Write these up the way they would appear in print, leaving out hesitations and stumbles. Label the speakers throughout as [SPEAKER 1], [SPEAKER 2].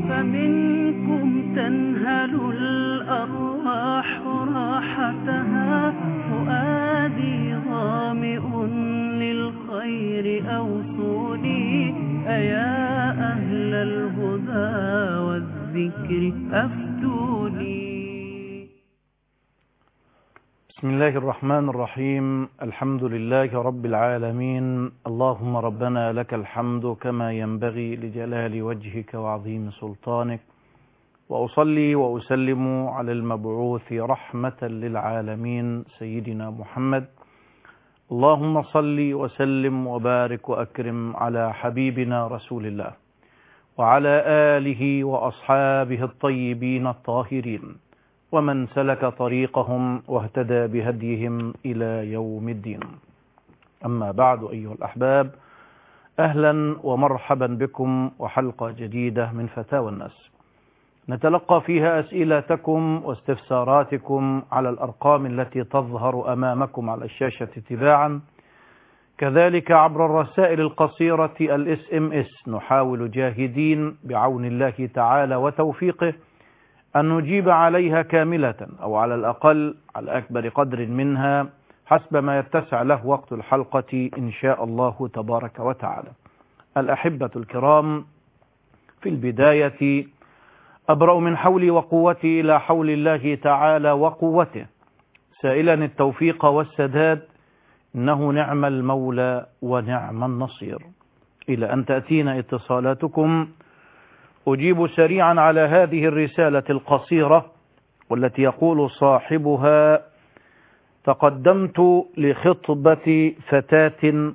[SPEAKER 1] فمنكم تنهل الأرواح راحتها. فؤادي ظامئ للخير أوصوني، أيا أهل الهدى والذكر أفتوني.
[SPEAKER 2] بسم الله الرحمن الرحيم. الحمد لله رب العالمين. اللهم ربنا لك الحمد كما ينبغي لجلال وجهك وعظيم سلطانك، وأصلي وأسلم على المبعوث رحمة للعالمين سيدنا محمد. اللهم صل وسلم وبارك وأكرم على حبيبنا رسول الله وعلى آله وأصحابه الطيبين الطاهرين ومن سلك طريقهم واهتدى بهديهم إلى يوم الدين. أما بعد أيها الأحباب، أهلا ومرحبا بكم وحلقة جديدة من فتاوى الناس، نتلقى فيها أسئلتكم واستفساراتكم على الأرقام التي تظهر أمامكم على الشاشة تباعا، كذلك عبر الرسائل القصيرة الSMS. نحاول جاهدين بعون الله تعالى وتوفيقه أن نجيب عليها كاملة أو على الأقل على أكبر قدر منها حسب ما يتسع له وقت الحلقة إن شاء الله تبارك وتعالى. الأحبة الكرام، في البداية أبرأ من حولي وقوتي إلى حول الله تعالى وقوته، سائلا التوفيق والسداد، إنه نعم المولى ونعم النصير. إلى أن تأتينا اتصالاتكم أجيب سريعا على هذه الرسالة القصيرة والتي يقول صاحبها: تقدمت لخطبة فتاة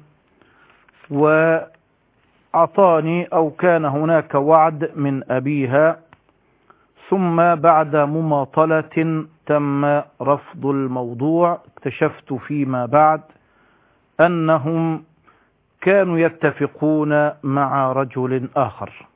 [SPEAKER 2] وأعطاني أو كان هناك وعد من أبيها، ثم بعد مماطلة تم رفض الموضوع. اكتشفت فيما بعد أنهم كانوا يتفقون مع رجل آخر.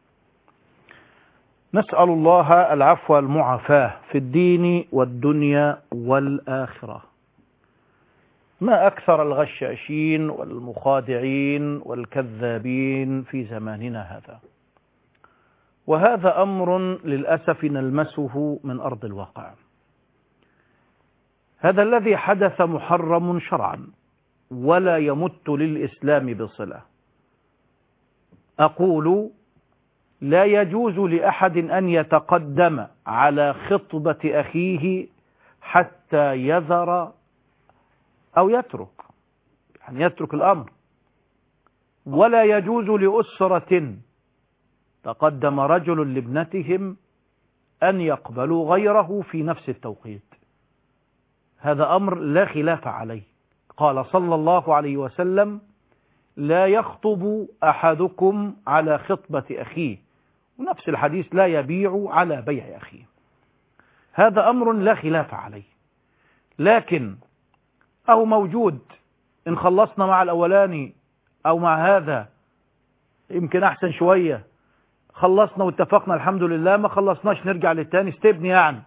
[SPEAKER 2] نسأل الله العفو والمعافاة في الدين والدنيا والآخرة. ما أكثر الغشاشين والمخادعين والكذابين في زماننا هذا، وهذا أمر للأسف نلمسه من أرض الواقع. هذا الذي حدث محرم شرعا ولا يمت للإسلام بصلة. أقول: لا يجوز لأحد أن يتقدم على خطبة أخيه حتى يذر أو يترك، يعني يترك الأمر. ولا يجوز لأسرة تقدم رجل لابنتهم أن يقبلوا غيره في نفس التوقيت. هذا أمر لا خلاف عليه. قال صلى الله عليه وسلم: لا يخطب أحدكم على خطبة أخيه، ونفس الحديث: لا يبيع على بيع أخيه. هذا أمر لا خلاف عليه، لكن أو موجود. إن خلصنا مع الأولاني أو مع هذا يمكن أحسن شوية، خلصنا واتفقنا الحمد لله، ما خلصناش نرجع للتاني، استبني يعني.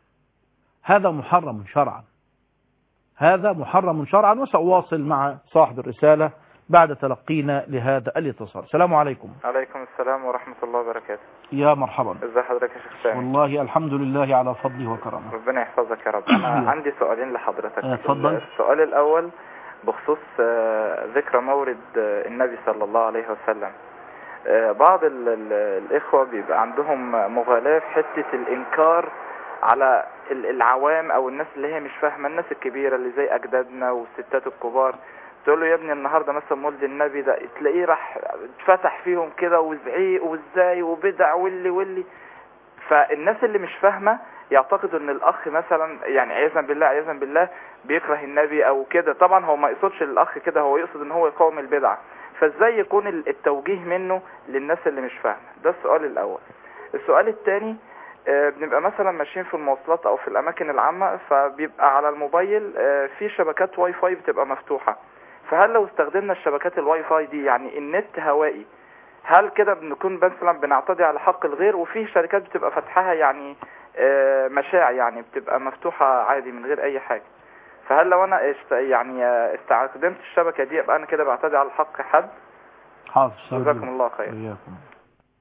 [SPEAKER 2] هذا محرم شرعا، هذا محرم شرعا. وسأواصل مع صاحب الرسالة بعد تلقينا لهذا الاتصال. السلام عليكم.
[SPEAKER 3] عليكم السلام ورحمة الله وبركاته.
[SPEAKER 2] يا مرحبا.
[SPEAKER 3] ازي حضرتك يا شيخ سامي؟
[SPEAKER 2] والله الحمد لله على فضله وكرمه.
[SPEAKER 3] ربنا يحفظك يا رب. أنا عندي سؤالين لحضرتك.
[SPEAKER 2] اتفضل.
[SPEAKER 3] السؤال الأول بخصوص ذكرى مولد النبي صلى الله عليه وسلم. بعض الإخوة بيبقى عندهم مغالاة في حتة الإنكار على العوام أو الناس اللي هي مش فاهمة، الناس الكبيرة اللي زي أجدادنا والستات الكبار. تقول له: يا ابني النهاردة مثلا مولد النبي ده، تلاقيه راح اتفتح فيهم كده وزعيق وازاي وبدع واللي. فالناس اللي مش فاهمة يعتقدوا ان الاخ مثلا يعني عياذا بالله بيكره النبي او كده. طبعا هو ما يقصدش الاخ كده، هو يقصد ان هو يقاوم البدعة. فازاي يكون التوجيه منه للناس اللي مش فاهمة؟ ده السؤال الاول. السؤال الثاني: بنبقى مثلا ماشيين في المواصلات او في الاماكن العامة، فبيبقى على الموبايل في شبكات واي فاي بتبقى مفتوحة. فهل لو استخدمنا الشبكات الواي فاي دي، يعني النت هوائي، هل كده بنكون مثلا بنعتدي على حق الغير؟ وفي شركات بتبقى فتحها يعني مشاع، يعني بتبقى مفتوحة عادي من غير اي حاجة. فهل لو انا يعني استخدمت الشبكة دي، يبقى انا كده بعتدي على حق حد؟
[SPEAKER 2] حاضر.
[SPEAKER 3] جزاكم الله خير.
[SPEAKER 2] إياكم.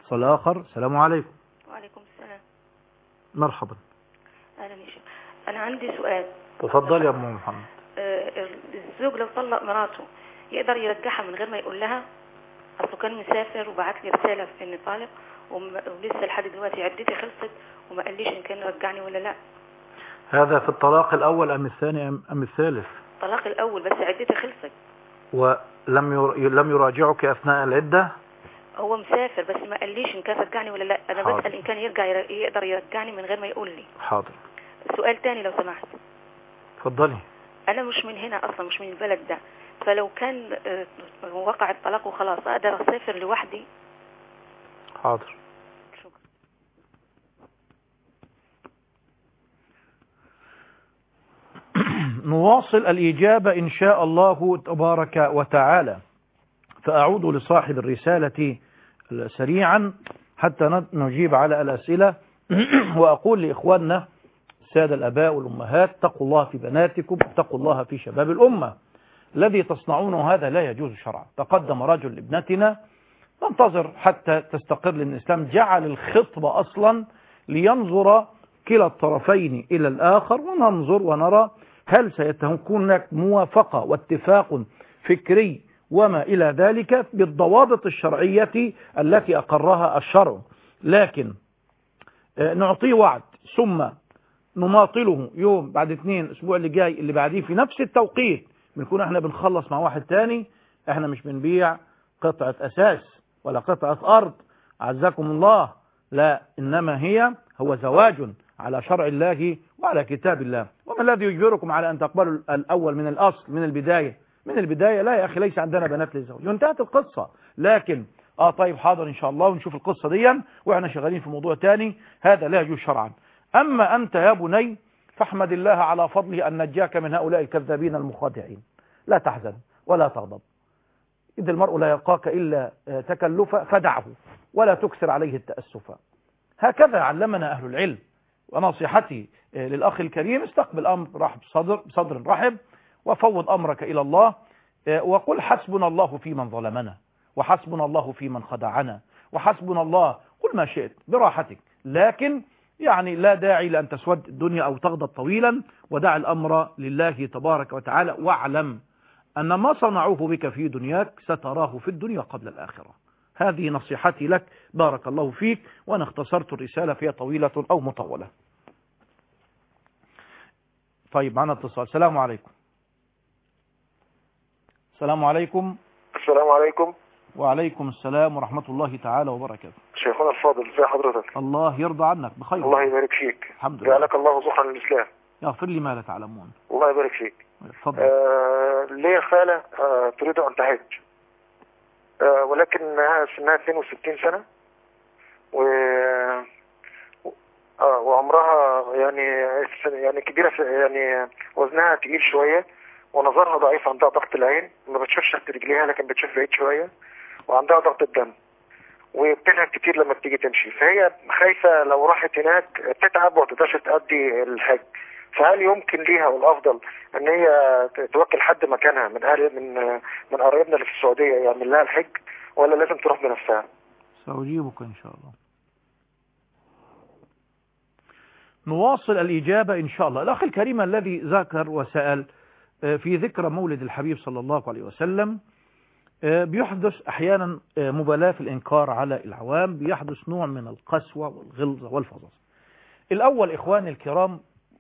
[SPEAKER 2] اتصال آخر. السلام عليكم.
[SPEAKER 4] وعليكم السلام.
[SPEAKER 2] مرحبا.
[SPEAKER 4] أهلا يا شيخ. أنا عندي سؤال.
[SPEAKER 2] تفضل يا أم محمد.
[SPEAKER 4] الزوج لو طلق مراته يقدر يرجعها من غير ما يقول لها؟ أصله كان مسافر وبعت لي رسالة في إني طالق ولسه لحد دلوقتي عدتي خلصت وما قاليش إن كان رجعني ولا لا.
[SPEAKER 2] هذا في الطلاق الأول أم الثاني أم الثالث؟
[SPEAKER 4] الطلاق الأول بس عدتي خلصت.
[SPEAKER 2] ولم يراجعك أثناء العدة؟
[SPEAKER 4] هو مسافر بس ما قاليش إن كان رجعني ولا لا. أنا
[SPEAKER 2] حاضر.
[SPEAKER 4] بسأل إن كان يقدر يرجعني من غير ما يقول لي.
[SPEAKER 2] حاضر.
[SPEAKER 4] سؤال تاني لو سمحت.
[SPEAKER 2] اتفضلي.
[SPEAKER 4] أنا مش من هنا أصلا، مش من البلد ده، فلو كان وقع الطلاق وخلاص أقدر أسافر لوحدي؟
[SPEAKER 2] حاضر.
[SPEAKER 4] شكرا.
[SPEAKER 2] نواصل الإجابة إن شاء الله تبارك وتعالى. فأعود لصاحب الرسالة سريعا حتى نجيب على الأسئلة. وأقول لإخواننا السادة الأباء والأمهات: اتقوا الله في بناتكم، اتقوا الله في شباب الأمة. الذي تصنعونه هذا لا يجوز شرعا. تقدم رجل لابنتنا، ننتظر حتى تستقر، لأن الإسلام جعل الخطبة أصلا لينظر كلا الطرفين إلى الآخر، وننظر ونرى هل سيكون هناك موافقة واتفاق فكري وما إلى ذلك بالضوابط الشرعية التي أقرها الشرع. لكن نعطيه وعد ثم نماطله يوم بعد 2 الأسبوع اللي جاي اللي بعديه في نفس التوقيت بنكون احنا بنخلص مع واحد تاني. احنا مش بنبيع قطعة أساس ولا قطعة أرض عزكم الله، لا، إنما هو زواج على شرع الله وعلى كتاب الله. وما الذي يجبركم على أن تقبلوا الأول من الأصل من البداية؟ من البداية لا يا أخي، ليس عندنا بنات للزواج، وانتهت القصة. لكن طيب حاضر إن شاء الله ونشوف القصة دي وإحنا شغالين في موضوع تاني، هذا لا يجوز شرعا. أما أنت يا بني فاحمد الله على فضله أن نجاك من هؤلاء الكذابين المخادعين. لا تحزن ولا تغضب، إذ المرء لا يلقاك إلا تكلفا فدعه ولا تكثر عليه التأسفا. هكذا علمنا أهل العلم. ونصيحتي للأخ الكريم: استقبل أمر رحب بصدر رحب، وفوض أمرك إلى الله، وقل حسبنا الله في من ظلمنا، وحسبنا الله في من خدعنا، وحسبنا الله، قل ما شئت براحتك، لكن يعني لا داعي لأن تسود الدنيا أو تغضب طويلا، ودع الأمر لله تبارك وتعالى، واعلم أن ما صنعوه بك في دنياك ستراه في الدنيا قبل الآخرة. هذه نصيحتي لك، بارك الله فيك. وأنا اختصرت الرسالة، فيها طويلة أو مطولة. طيب معنا اتصال. السلام عليكم. السلام عليكم.
[SPEAKER 5] السلام عليكم.
[SPEAKER 2] وعليكم السلام ورحمة الله تعالى وبركاته.
[SPEAKER 5] شيخنا الفاضل، ازي حضرتك؟
[SPEAKER 2] الله يرضى عنك، بخير.
[SPEAKER 5] الله يبارك فيك.
[SPEAKER 2] الحمد لله.
[SPEAKER 5] جعلك الله ضحى للإسلام.
[SPEAKER 2] يغفر لي ما لا تعلمون.
[SPEAKER 5] الله يبارك فيك.
[SPEAKER 2] اتفضل.
[SPEAKER 5] ليه خالة تريد أن تحج، ولكنها سنها 62 سنة وعمرها يعني كبيرة، يعني وزنها تقيل شوية، ونظرها ضعيف، عندها ضغط العين، ما بتشوفش تحت رجليها لكن بتشوف بعيد شوية، وعندها ضغط الدم، وبتنهك كتير لما بتيجي تمشي. فهي خايفة لو راحت هناك تتعب وتقدرش تأدي الحج. فهل يمكن ليها والأفضل أن هي توكل حد مكانها من من قرايبنا اللي في السعودية يعمل لها الحج، ولا لازم تروح بنفسها؟
[SPEAKER 2] سأجيبك إن شاء الله. نواصل الإجابة إن شاء الله. الأخ الكريم الذي ذكر وسأل في ذكرى مولد الحبيب صلى الله عليه وسلم، بيحدث أحيانا مبالاة في الإنكار على العوام، بيحدث نوع من القسوة والغلظة والفظاظة. الأول إخواني الكرام،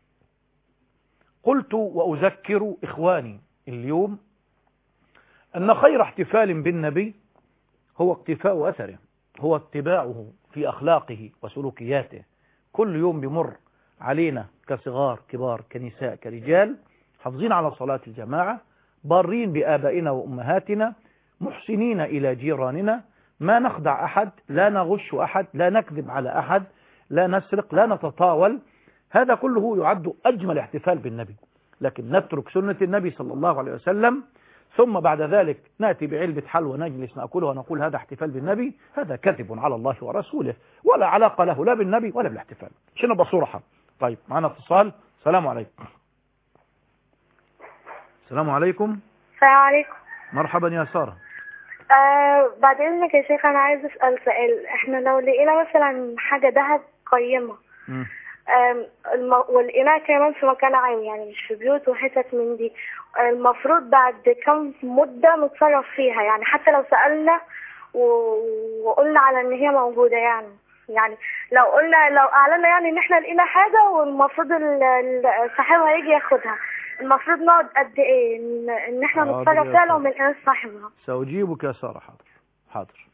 [SPEAKER 2] قلت وأذكر إخواني اليوم أن خير احتفال بالنبي هو اقتفاء أثره، هو اتباعه في أخلاقه وسلوكياته. كل يوم بمر علينا كصغار كبار كنساء كرجال حافظين على صلاة الجماعة، بارين بآبائنا وأمهاتنا، محسنين إلى جيراننا، ما نخدع أحد، لا نغش أحد، لا نكذب على أحد، لا نسرق، لا نتطاول. هذا كله يعد أجمل احتفال بالنبي. لكن نترك سنة النبي صلى الله عليه وسلم ثم بعد ذلك نأتي بعلبة حلوى نجلس نأكلها ونقول هذا احتفال بالنبي، هذا كذب على الله ورسوله، ولا علاقة له لا بالنبي ولا بالاحتفال. عشان نبقى صراحة. طيب معنا اتصال. السلام عليكم. السلام عليكم.
[SPEAKER 6] السلام عليكم.
[SPEAKER 2] مرحبا يا سارة.
[SPEAKER 6] بعد إذنك يا شيخ، أنا عايز أسأل سؤال. إحنا لو لقينا مثلا حاجة ذهب قيمة والإناء كمان في مكان عام، يعني مش في بيوت وحتت من دي، المفروض بعد كم مدة نتصرف فيها؟ يعني حتى لو سألنا وقلنا على إن هي موجودة، يعني لو أعلنا يعني إن إحنا لقينا حاجة والمفروض صاحبها يجي ياخدها، المفروض نقعد قد إيه إن إحنا نتصرف فيها لو من إناء صاحبها؟
[SPEAKER 2] سأجيبك يا سارة. حاضر.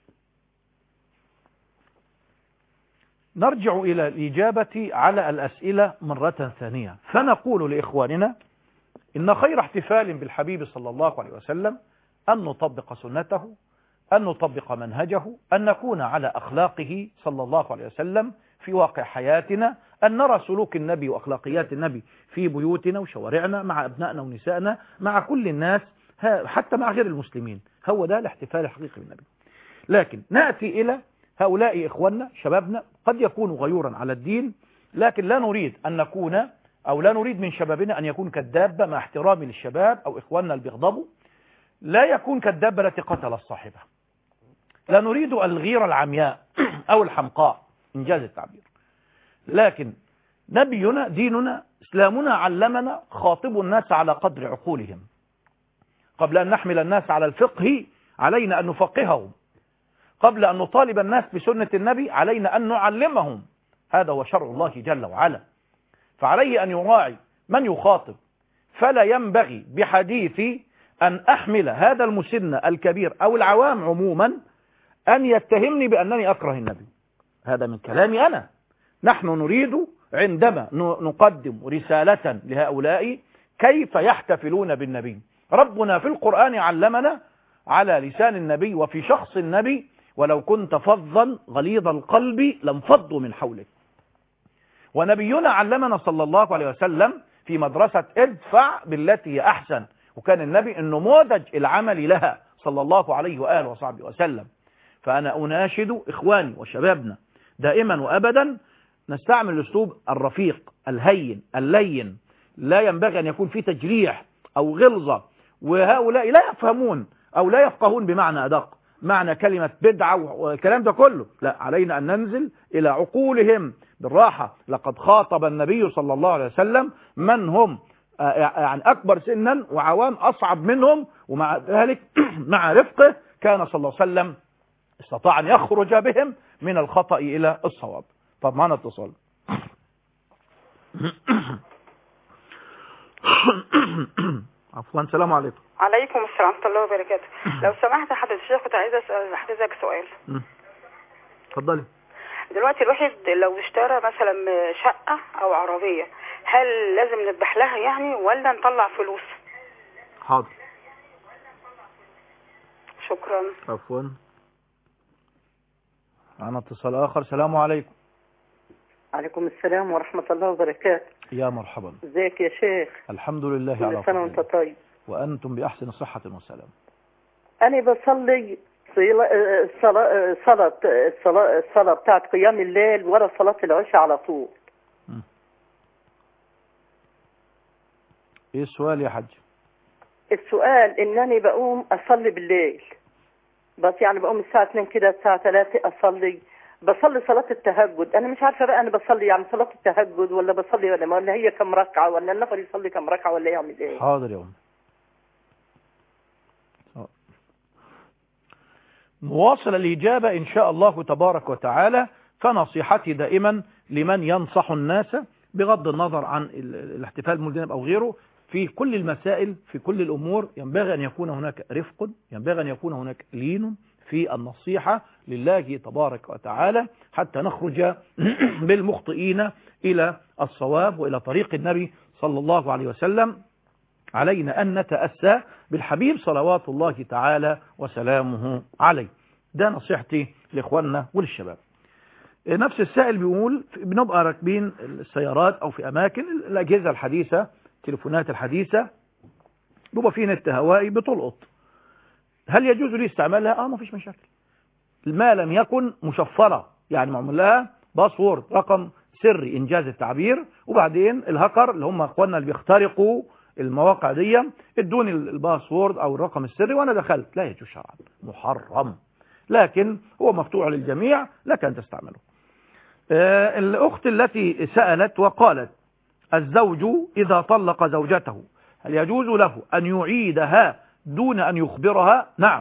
[SPEAKER 2] نرجع إلى الإجابة على الأسئلة مرة ثانية، فنقول لإخواننا إن خير احتفال بالحبيب صلى الله عليه وسلم أن نطبق سنته، أن نطبق منهجه، أن نكون على أخلاقه صلى الله عليه وسلم في واقع حياتنا، أن نرى سلوك النبي وأخلاقيات النبي في بيوتنا وشوارعنا مع أبنائنا ونسائنا مع كل الناس، حتى مع غير المسلمين. هو ده الاحتفال الحقيقي بالنبي. لكن نأتي إلى هؤلاء إخواننا شبابنا قد يكونوا غيورا على الدين، لكن لا نريد أن نكون أو لا نريد من شبابنا أن يكون كالدابة، مع احترامي للشباب أو إخواننا اللي بيغضبوا، لا يكون كالدابة التي قتل صاحبها. لا نريد الغيرة العمياء أو الحمقاء إنجاز التعبير. لكن نبينا ديننا إسلامنا علمنا خاطبوا الناس على قدر عقولهم. قبل أن نحمل الناس على الفقه علينا أن نفقههم، قبل أن نطالب الناس بسنة النبي علينا أن نعلمهم. هذا هو شرع الله جل وعلا، فعليه أن يراعي من يخاطب. فلا ينبغي بحديثي أن أحمل هذا المسن الكبير أو العوام عموما أن يتهمني بأنني أكره النبي. هذا من كلامي أنا. نحن نريد عندما نقدم رسالة لهؤلاء كيف يحتفلون بالنبي. ربنا في القرآن علمنا على لسان النبي وفي شخص النبي: ولو كنت فظا غليظ القلب لانفضوا من حولك. ونبينا علمنا صلى الله عليه وسلم في مدرسة ادفع بالتي هي أحسن، وكان النبي النموذج العملي لها صلى الله عليه وآله وصحبه وسلم. فأنا أناشد إخواني وشبابنا دائما وأبدا نستعمل الأسلوب الرفيق الهين اللين، لا ينبغي أن يكون فيه تجريح أو غلظة، وهؤلاء لا يفهمون أو لا يفقهون بمعنى أدق معنى كلمة بدعة والكلام ده كله. لا، علينا أن ننزل إلى عقولهم بالراحة. لقد خاطب النبي صلى الله عليه وسلم من هم يعني أكبر سنا وعوام أصعب منهم، ومع ذلك مع رفقه كان صلى الله عليه وسلم استطاع أن يخرج بهم من الخطأ إلى الصواب. طب معنا اتصال. عفوا. السلام عليكم.
[SPEAKER 7] عليكم السلام ورحمة الله وبركاته. لو سمحت حضرتك الشيخ كنت عايزة أسأل حضرتك سؤال.
[SPEAKER 2] اتفضلي.
[SPEAKER 7] دلوقتي الواحد لو اشترى مثلا شقة أو عربية، هل لازم نذبح لها يعني ولا نطلع فلوس؟
[SPEAKER 2] حاضر.
[SPEAKER 7] شكرا.
[SPEAKER 2] عفوا. معنا اتصال آخر. السلام عليكم.
[SPEAKER 8] عليكم السلام ورحمة الله وبركاته.
[SPEAKER 2] يا مرحبا.
[SPEAKER 8] ازيك يا شيخ؟
[SPEAKER 2] الحمد لله على
[SPEAKER 8] كل سنة وانت طيب.
[SPEAKER 2] وأنتم بأحسن صحة وسلام.
[SPEAKER 8] أنا بصلي الصلاة بتاعت قيام الليل ورا صلاة العشاء على طول.
[SPEAKER 2] ايه السؤال يا حاج؟
[SPEAKER 8] السؤال إنني بقوم أصلي بالليل، بس يعني بقوم الساعة 2 كده الساعة 3 بصلي صلاة التهجد. أنا مش عارفة بقى أنا بصلي يعني صلاة التهجد ولا بصلي ولا هي كم ركعة، ولا النفر يصلي كم ركعة، ولا يعمل إيه؟
[SPEAKER 2] حاضر يا أم. نواصل الإجابة إن شاء الله تبارك وتعالى. فنصيحتي دائما لمن ينصح الناس بغض النظر عن الاحتفال بالمولد أو غيره في كل المسائل في كل الأمور ينبغي أن يكون هناك رفق، ينبغي أن يكون هناك لين في النصيحة لله تبارك وتعالى حتى نخرج بالمخطئين إلى الصواب وإلى طريق النبي صلى الله عليه وسلم. علينا أن نتأسى بالحبيب صلوات الله تعالى وسلامه عليه. ده نصيحتي لإخواننا وللشباب. نفس السائل بيقول بنبقى راكبين السيارات أو في أماكن الأجهزة الحديثة التليفونات الحديثة بيبقى فيه نت هوائي بتلقط، هل يجوز لي استعمالها؟ ما فيش مشاكل ما لم يكن مشفرة، يعني معمول لها باسورد رقم سري إنجاز التعبير، وبعدين الهكر اللي هم أخواننا اللي بيخترقوا المواقع دي ادوني الباسورد او الرقم السري وانا دخلت، لا يجوز شرعا، محرم، لكن هو مفتوح للجميع لك ان تستعمله. الاخت التي سألت وقالت الزوج اذا طلق زوجته هل يجوز له ان يعيدها دون ان يخبرها؟ نعم،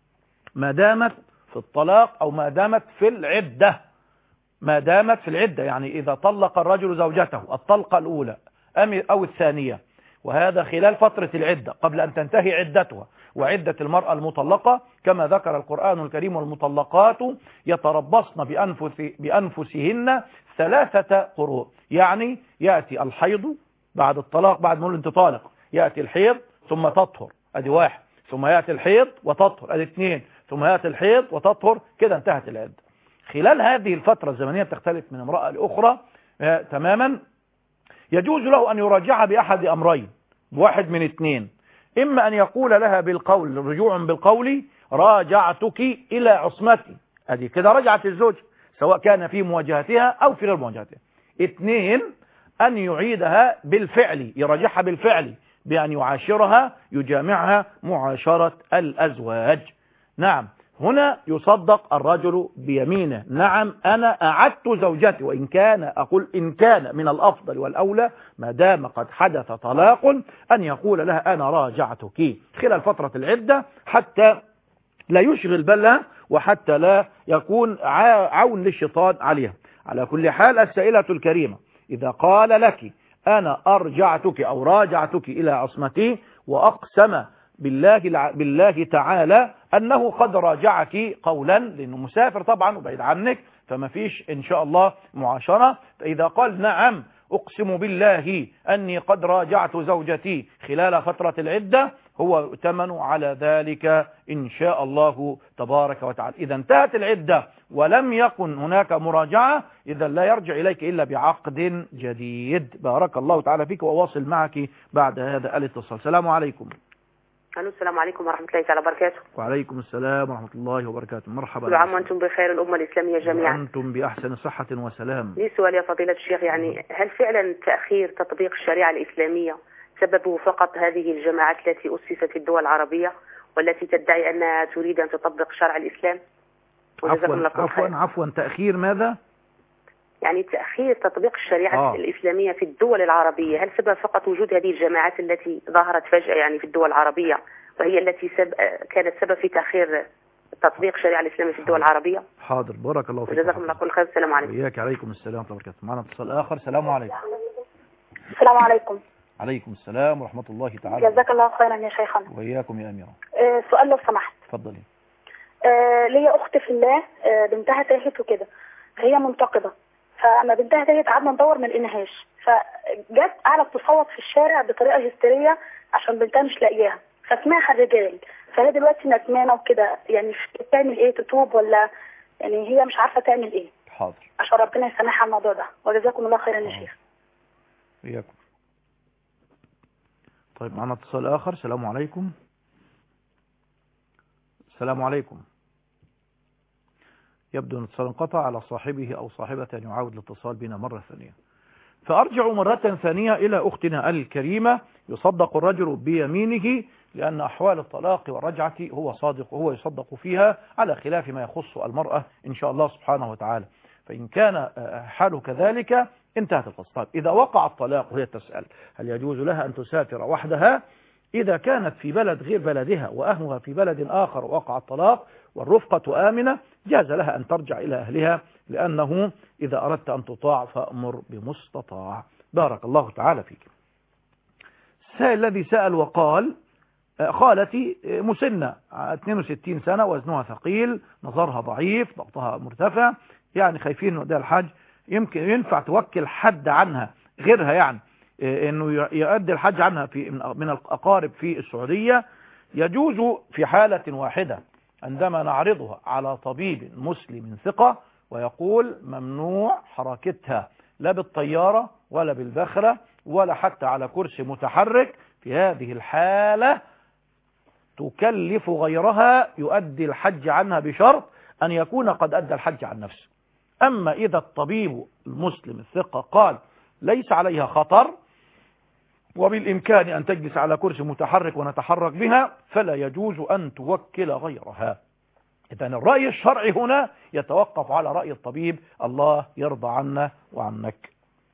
[SPEAKER 2] ما دامت في الطلاق او ما دامت في العدة، ما دامت في العدة، يعني إذا طلق الرجل زوجته الطلقة الأولى أو الثانية وهذا خلال فترة العدة قبل أن تنتهي عدتها، وعدة المرأة المطلقة كما ذكر القرآن الكريم والمطلقات يتربصن بأنفسهن 3 قروء، يعني يأتي الحيض بعد الطلاق، بعد ما أنت طالق يأتي الحيض ثم تطهر، أدي 1، ثم يأتي الحيض وتطهر، أدي 2، ثم يأتي الحيض وتطهر، كده انتهت العدة. خلال هذه الفترة الزمنية بتختلف من امرأة لأخرى تماما، يجوز له أن يراجعها بأحد أمرين، بواحد من 2، إما أن يقول لها بالقول، رجوع بالقول راجعتك إلى عصمتي، هذه كده رجعت الزوج سواء كان في مواجهتها أو في غير مواجهتها. 2 أن يعيدها بالفعل، يراجعها بالفعل بأن يعاشرها، يجامعها معاشرة الأزواج. نعم، هنا يصدق الرجل بيمينه، نعم أنا أعدت زوجتي، وإن كان أقول إن كان من الأفضل والأولى ما دام قد حدث طلاق أن يقول لها أنا راجعتك خلال فترة العدة حتى لا يشغل بالها وحتى لا يكون عون للشيطان عليها. على كل حال السائلة الكريمة إذا قال لك أنا أرجعتك أو راجعتك إلى عصمتي وأقسم بالله تعالى أنه قد راجعك قولا، لأنه مسافر طبعا وبعيد عنك فما فيش إن شاء الله معاشرة، فإذا قال نعم أقسم بالله أني قد راجعت زوجتي خلال فترة العدة هو يؤتمن على ذلك إن شاء الله تبارك وتعالى. إذا انتهت العدة ولم يكن هناك مراجعة إذا لا يرجع إليك إلا بعقد جديد. بارك الله تعالى فيك، وواصل معك بعد هذا الاتصال. السلام عليكم.
[SPEAKER 9] السلام عليكم ورحمة الله تعالى وبركاته.
[SPEAKER 2] وعليكم السلام ورحمة الله وبركاته. مرحبا.
[SPEAKER 9] كل عام وأنتم بخير، الأمة الإسلامية جميعا.
[SPEAKER 2] وأنتم بأحسن صحة وسلام.
[SPEAKER 9] لي سؤال يا فضيلة الشيخ، يعني هل فعلا تأخير تطبيق الشريعة الإسلامية سببه فقط هذه الجماعات التي أسست في الدول العربية والتي تدعي أنها تريد أن تطبق شرع الإسلام؟
[SPEAKER 2] عفوا تأخير ماذا؟
[SPEAKER 9] يعني تأخير تطبيق الشريعة الإسلامية في الدول العربية، هل سبب فقط وجود هذه الجماعات التي ظهرت فجأة يعني في الدول العربية وهي التي كانت سبب في تأخير تطبيق الشريعة الإسلامية في الدول العربية؟
[SPEAKER 2] حاضر، بارك الله فيك.
[SPEAKER 9] جزاكم الله كل خير. السلام عليكم.
[SPEAKER 2] وإياك. عليكم السلام ورحمة الله وبركاته. معنا اتصال آخر. السلام عليكم.
[SPEAKER 6] السلام عليكم.
[SPEAKER 2] عليكم السلام ورحمة الله تعالى.
[SPEAKER 6] جزاك الله خيرا يا شيخنا.
[SPEAKER 2] وإياكم يا أميرة.
[SPEAKER 6] سؤال لو سمحت.
[SPEAKER 2] تفضلي.
[SPEAKER 6] ليا أخت في الله، بنتها تاهت وكده، هي منتقبة، فأما بنتها تاهت قعدنا ندور ما لقيناهاش، فجت قعدت تصوت في الشارع بطريقة هستيرية عشان بنتها مش لاقياها، فاسمها الرجال، فهي دلوقتي ندمانة وكده، يعني تعمل ايه؟ تتوب ولا يعني هي مش عارفة تعمل ايه؟
[SPEAKER 2] حاضر،
[SPEAKER 6] عشان ربنا يسامحها على الموضوع ده، وجزاكم الله خيرا يا شيخ.
[SPEAKER 2] وإياكم. طيب معنا اتصال آخر. السلام عليكم. السلام عليكم. يبدو أن الاتصال انقطع على صاحبه أو صاحبته أن يعاود الاتصال بنا مرة ثانية. فأرجع مرة ثانية إلى أختنا الكريمة، يصدق الرجل بيمينه لأن أحوال الطلاق والرجعة هو صادق وهو يصدق فيها على خلاف ما يخص المرأة إن شاء الله سبحانه وتعالى. فإن كان حاله كذلك انتهت القصة. إذا وقع الطلاق وهي تسأل هل يجوز لها أن تسافر وحدها؟ إذا كانت في بلد غير بلدها وأهلها في بلد آخر وقع الطلاق والرفقة آمنة جاز لها أن ترجع إلى أهلها، لأنه إذا أردت أن تطاع فأمر بمستطاع. بارك الله تعالى فيك. السائل الذي سأل وقال خالتي مسنة 62 سنة، وزنها ثقيل، نظرها ضعيف، ضغطها مرتفع، يعني خايفين إنه ده الحج يمكن ينفع توكل حد عنها غيرها، يعني انه يؤدي الحج عنها من الأقارب في السعودية. يجوز في حالة واحدة عندما نعرضها على طبيب مسلم ثقة ويقول ممنوع حركتها لا بالطيارة ولا بالبخرة ولا حتى على كرسي متحرك. في هذه الحالة تكلف غيرها يؤدي الحج عنها بشرط أن يكون قد أدى الحج عن نفسه. أما إذا الطبيب المسلم الثقة قال ليس عليها خطر وبالإمكان أن تجلس على كرسي متحرك ونتحرك بها، فلا يجوز أن توكل غيرها. إذن الرأي الشرعي هنا يتوقف على رأي الطبيب. الله يرضى عنا وعنك.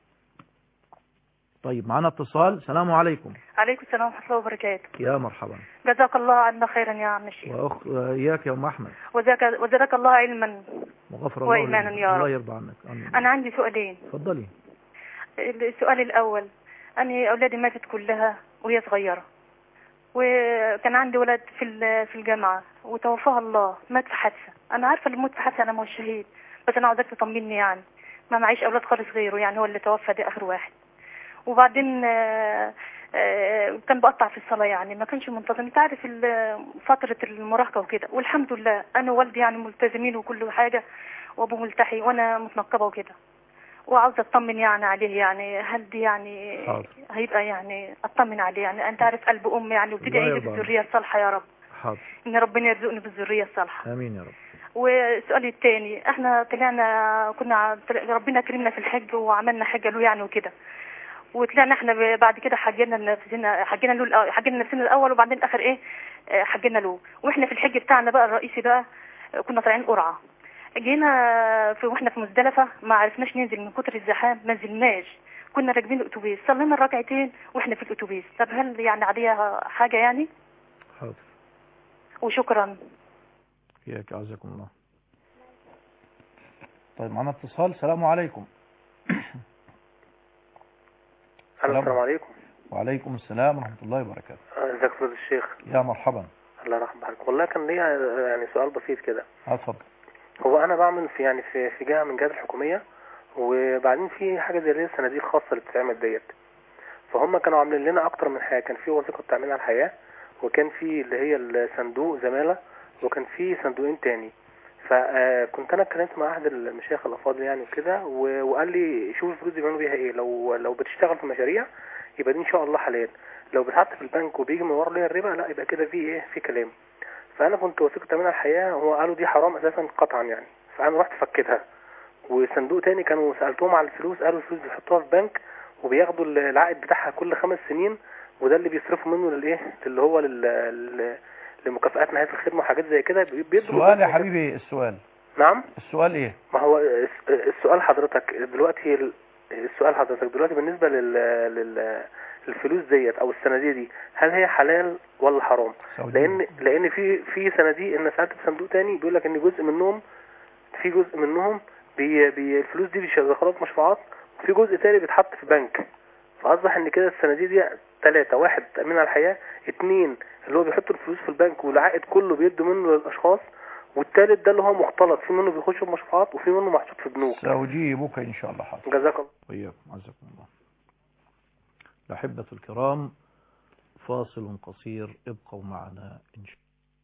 [SPEAKER 2] طيب معنا اتصال. السلام عليكم.
[SPEAKER 10] عليكم السلام ورحمة الله وبركاته.
[SPEAKER 2] يا مرحبا.
[SPEAKER 10] جزاك الله عنا خيرا يا عم الشيخ.
[SPEAKER 2] وإياك يا أم أحمد.
[SPEAKER 10] وزادك الله علما
[SPEAKER 2] وغفر الله
[SPEAKER 10] وإيمانا يا رب.
[SPEAKER 2] الله يرضى عنك. آمين.
[SPEAKER 10] أنا عندي سؤالين.
[SPEAKER 2] اتفضلي.
[SPEAKER 10] السؤال الأول، أنا أولادي ماتت كلها وهي صغيرة، وكان عندي ولد في الجامعة وتوفاها الله، مات في حادثة. أنا عارفة اللي موت في حادثة أنا مش شهيد، بس أنا عاوزاك تطمني يعني. ما معيش أولاد خالص غيره، يعني هو اللي توفى ده آخر واحد. وبعدين كان بقطع في الصلاة، يعني ما كانش منتظم. انت عارف فترة المراهقة وكده، والحمد لله أنا ووالدي يعني ملتزمين وكل حاجة، وأبوه ملتحي وأنا متنقبة وكده، وعاوزة أطمن يعني عليه. يعني هل دي يعني
[SPEAKER 2] حاضر.
[SPEAKER 10] هيبقى يعني أطمن عليه؟ يعني أنت عارف قلب أم يعني، وبتدعي لي بالذرية الصالحة يا رب.
[SPEAKER 2] حاضر.
[SPEAKER 10] إن ربنا يرزقني بالذرية الصالحة.
[SPEAKER 2] آمين يا رب.
[SPEAKER 10] والسؤال الثاني، احنا كنا ربنا كرمنا في الحج وعملنا حجة له يعني وكده، وطلعنا احنا بعد كده حجينا نفسنا الاول، وبعدين اخر ايه حجينا له. واحنا في الحج بتاعنا بقى الرئيسي بقى كنا طالعين قرعه، جينا واحنا في مزدلفه ما عرفناش ننزل من كتر الزحام، ما نزلناش، كنا راكبين الاتوبيس، صلينا الركعتين واحنا في الاتوبيس. طب هل يعني عليها حاجه يعني؟
[SPEAKER 2] حاضر.
[SPEAKER 10] وشكرا.
[SPEAKER 2] إياك عزكم الله. طيب معنا اتصال. السلام عليكم.
[SPEAKER 11] السلام عليكم.
[SPEAKER 2] وعليكم السلام ورحمة الله وبركاته.
[SPEAKER 11] ازيك يا الشيخ؟
[SPEAKER 2] يا مرحبا.
[SPEAKER 11] الله يرحم بحضرتك. والله كان ليا يعني سؤال بسيط كده.
[SPEAKER 2] اتفضل.
[SPEAKER 11] هو انا بعمل في جهه من جهات الحكوميه، وبعدين في حاجه زي الصناديق الخاصه اللي بتتعمل ديت، فهم كانوا عاملين لنا اكتر من حاجه. كان في وثيقه تامين على الحياه، وكان في اللي هي الصندوق زماله، وكان في صندوقين تاني. فكنت انا اتكلمت مع احد المشايخ الافاضل يعني وكده، وقال لي شوف الفلوس دي بيعملوا بيها ايه. لو بتشتغل في مشاريع يبقى دي ان شاء الله حلال، لو بتحط في البنك وبيجي من ورا ليها الربا لا يبقى كده في كلام. فانا كنت وثيقه تامين على الحياه، هو قالوا دي حرام اساسا قطعا يعني، فانا رحت فكيتها. وصندوق تاني كانوا سالتهم على الفلوس، قالوا الفلوس بيحطوها في بنك وبياخدوا العائد بتاعها كل 5 سنين، وده اللي بيصرفوا منه اللي هو لمكافآت نهايه الخدمه وحاجات زي كده.
[SPEAKER 2] السؤال يا حبيبي، السؤال.
[SPEAKER 11] نعم.
[SPEAKER 2] السؤال ايه؟
[SPEAKER 11] ما هو السؤال حضرتك دلوقتي، بالنسبه للفلوس ديت او الصناديق دي، هل هي حلال ولا حرام؟ لان في صناديق، ان ساعات صندوق تاني بيقول لك ان جزء منهم الفلوس دي بيشغلوها في مشروعات، وفي جزء تاني بيتحط في بنك. فاصبح ان كده الصناديق دي 3: 1 تأمين على الحياة، 2 اللي هو بيحطوا الفلوس في البنك والعائد كله بيدوا منه للاشخاص، والثالث ده اللي هو مختلط، في منه بيخش في مشروعات وفي منه محطوط في بنوك.
[SPEAKER 2] سأجيبك ان شاء الله. حاضر.
[SPEAKER 11] جزاك الله.
[SPEAKER 2] وإياكم عزكم الله. الأحبة الكرام، فاصل قصير، ابقوا معنا إن شاء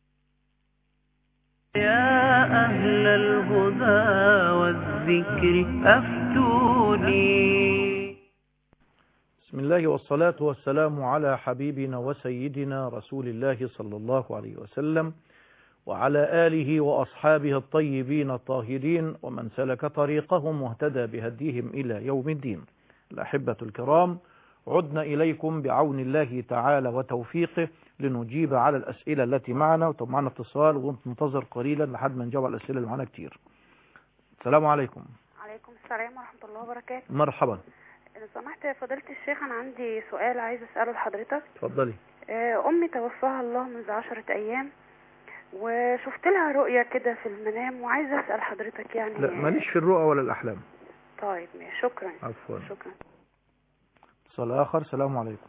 [SPEAKER 2] الله.
[SPEAKER 1] يا أهل الهدى والذكر أفتوني.
[SPEAKER 2] بسم الله والصلاة والسلام على حبيبنا وسيدنا رسول الله صلى الله عليه وسلم، وعلى آله وأصحابه الطيبين الطاهرين، ومن سلك طريقهم واهتدى بهديهم إلى يوم الدين. الأحبة الكرام، عدنا إليكم بعون الله تعالى وتوفيقه لنجيب على الأسئلة التي معنا. وطبعا معنا اتصال وننتظر قليلا لحد ما نجاوب على الأسئلة اللي معنا كتير. السلام عليكم.
[SPEAKER 12] عليكم السلام ورحمة الله وبركاته.
[SPEAKER 2] مرحبا.
[SPEAKER 12] لو سمحت يا فضيلة الشيخ، أنا عندي سؤال عايز أسأله لحضرتك.
[SPEAKER 2] اتفضلي.
[SPEAKER 12] أمي توفاها الله منذ 10 أيام، وشفت لها رؤية كده في المنام، وعايزة أسأل حضرتك يعني.
[SPEAKER 2] لا ماليش في الرؤى ولا الأحلام.
[SPEAKER 12] طيب شكرا.
[SPEAKER 2] عفوا.
[SPEAKER 12] شكرا.
[SPEAKER 2] اتصال آخر. السلام عليكم.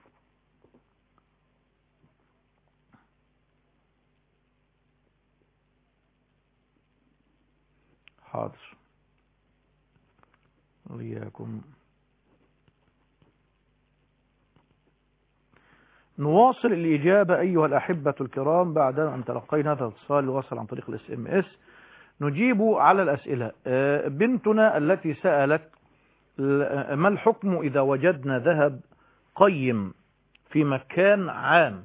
[SPEAKER 2] حاضر. وإياكم. نواصل الإجابة أيها الأحبة الكرام بعد أن تلقينا هذا الاتصال اللي وصل عن طريق الSMS. نجيب على الأسئلة. بنتنا التي سألت ما الحكم إذا وجدنا ذهب قيم في مكان عام؟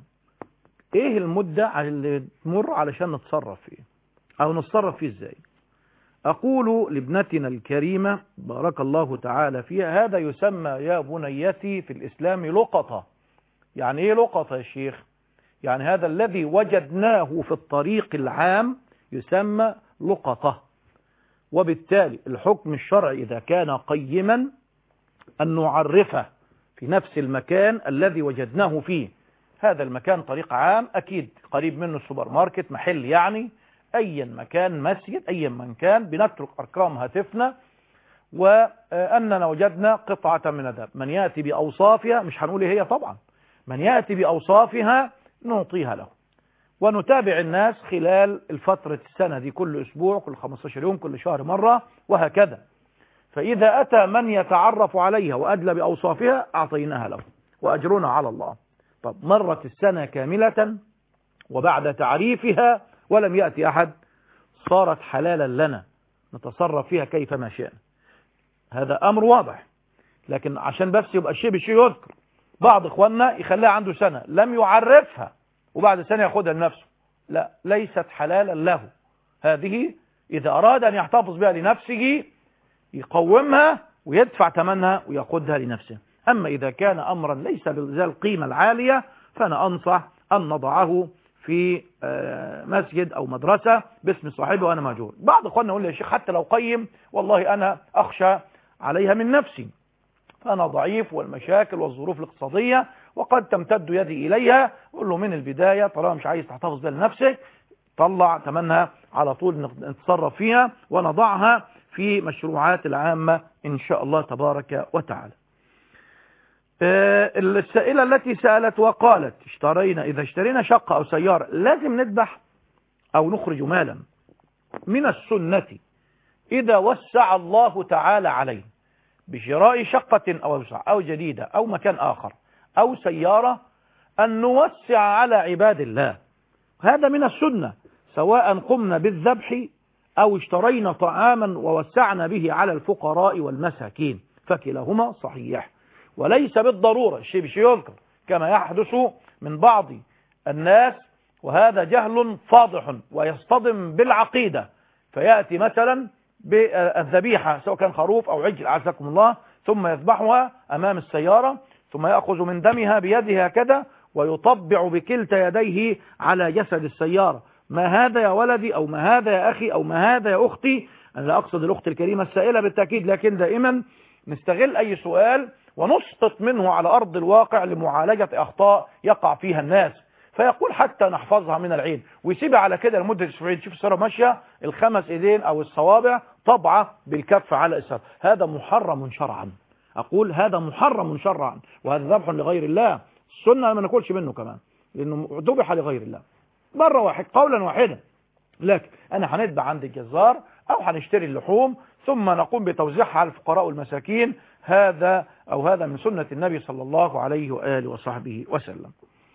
[SPEAKER 2] إيه المدة اللي تمر علشان نتصرف فيه أو نتصرف فيه إزاي؟ أقول لابنتنا الكريمة بارك الله تعالى فيها: هذا يسمى يا بنيتي في الإسلام لقطة. يعني إيه لقطة يا شيخ؟ يعني هذا الذي وجدناه في الطريق العام يسمى لقطة. وبالتالي الحكم الشرعي إذا كان قيما أن نعرفه في نفس المكان الذي وجدناه فيه. هذا المكان طريق عام، أكيد قريب منه السوبر ماركت، محل، يعني أي مكان، مسجد، أي مكان، بنترك أرقام هاتفنا وأننا وجدنا قطعة من الذهب. من يأتي بأوصافها، مش هنقول هي طبعا، من يأتي بأوصافها نعطيها له، ونتابع الناس خلال الفترة السنة دي، كل أسبوع، كل 15 يوم، كل شهر مرة، وهكذا. فإذا أتى من يتعرف عليها وأدلى بأوصافها أعطيناها له وأجرنا على الله. طب مرت السنة كاملة وبعد تعريفها ولم يأتي أحد، صارت حلالا لنا نتصرف فيها كيفما شئنا. هذا أمر واضح، لكن عشان بس يبقى الشيء بالشيء يذكر. بعض إخواننا يخليها عنده سنة لم يعرفها وبعد سنة يأخذها لنفسه، لا، ليست حلالا له. هذه إذا أراد أن يحتفظ بها لنفسه يقومها ويدفع ثمنها ويأخذها لنفسه. أما إذا كان أمرا ليس بذا القيمة العالية فأنا أنصح أن نضعه في مسجد أو مدرسة باسم صاحبه وأنا مأجور. بعض إخواننا يقول لي يا شيخ حتى لو قيم والله أنا أخشى عليها من نفسي، فأنا ضعيف والمشاكل والظروف الاقتصادية وقد تمتد يدي إليها. أقول له من البداية طالما مش عايز تحتفظ بها لنفسك، طلع ثمنها على طول نتصرف فيها ونضعها في مشروعات العامة إن شاء الله تبارك وتعالى. السائلة التي سألت وقالت إذا اشترينا شقة أو سيارة لازم نذبح أو نخرج مالا. من السنة إذا وسع الله تعالى عليه بشراء شقة أو جديدة أو مكان آخر أو سيارة أن نوسع على عباد الله. هذا من السنة، سواء قمنا بالذبح أو اشترينا طعاما ووسعنا به على الفقراء والمساكين، فكلاهما صحيح. وليس بالضرورة الشيء بشيء يذكر كما يحدث من بعض الناس، وهذا جهل فاضح ويصطدم بالعقيدة، فيأتي مثلا بالذبيحة سواء كان خروف أو عجل أعزكم الله، ثم يذبحها أمام السيارة، ثم يأخذ من دمها بيده هكذا ويطبع بكلتا يديه على جسد السيارة. ما هذا يا ولدي، أو ما هذا يا أخي، أو ما هذا يا أختي؟ أنا لا أقصد الأخت الكريمة السائلة بالتأكيد، لكن دائما نستغل أي سؤال ونسقط منه على أرض الواقع لمعالجة أخطاء يقع فيها الناس، فيقول حتى نحفظها من العين ويسيبها على كده لمدة أسبوعين. شوف السيارة ماشية الخمس إيدين أو الصوابع طبعة بالكف على السيارة، هذا محرم شرعا. أقول هذا محرم شرعا، وهذا ذبح لغير الله. السنة ما ناكلش منه كمان لأنه ذبح لغير الله مرة واحد قولا واحدا. لكن أنا هنذبح عند الجزار أو هنشتري اللحوم ثم نقوم بتوزيعها على الفقراء والمساكين، هذا من سنة النبي صلى الله عليه وآله وصحبه وسلم.